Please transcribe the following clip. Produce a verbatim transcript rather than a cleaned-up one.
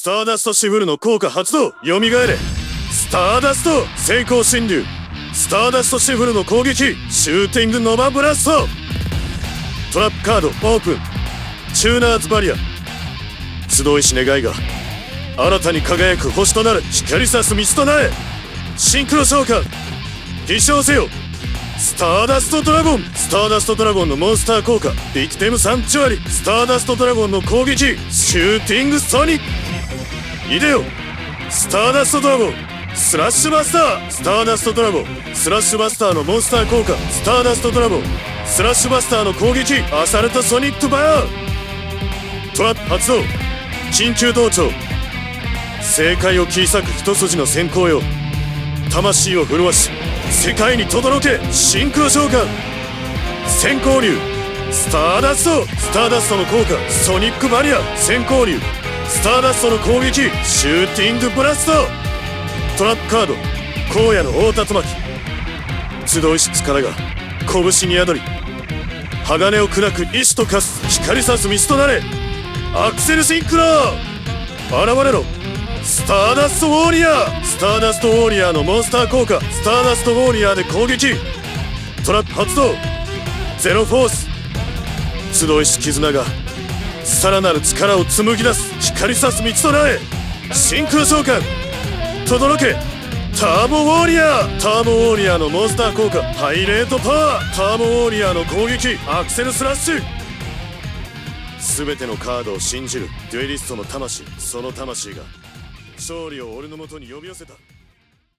ターダストシブルの効果発動。よみがえれ。スターダスト成功侵入。スターダストシフルの攻撃。シューティングノバブラスト。トラップカードオープン。チューナーズバリア。集いし願いが新たに輝く星となる。光さす道となれ。シンクロ召喚。飛翔せよ。スターダストドラゴン。スターダストドラゴンのモンスター効果。ビクテムサンチュアリ。スターダストドラゴンの攻撃。シューティングソニック。いでよスターダストドラゴン。スラッシュバスター。スターダストドラゴン。スラッシュバスターのモンスター効果。スターダストドラゴン。スラッシュバスターの攻撃。アサルトソニックバーン。トラップ発動。緊急同調。正解を切り裂く一筋の閃光よ。魂を震わし世界に轟け。シンクロ召喚。閃光竜。スターダスト。スターダストの効果。ソニックバリア。閃光竜。スターダストの攻撃。シューティングブラスト。トラップカード荒野の大竜巻。集いし力が拳に宿り鋼を砕く意志と化す。光さす道となれ。アクセルシンクロ。現れろスターダストウォーリアー。スターダストウォーリアーのモンスター効果。スターダストウォーリアーで攻撃。トラップ発動。ゼロフォース。集いし絆がさらなる力を紡ぎ出す。光さす道となれ。シンクロ召喚。轟けターボウォーリアー。ターボウォーリアーのモンスター効果。ハイレートパワー。ターボウォーリアーの攻撃。アクセルスラッシュ。全てのカードを信じるデュエリストの魂。その魂が勝利を俺のもとに呼び寄せた。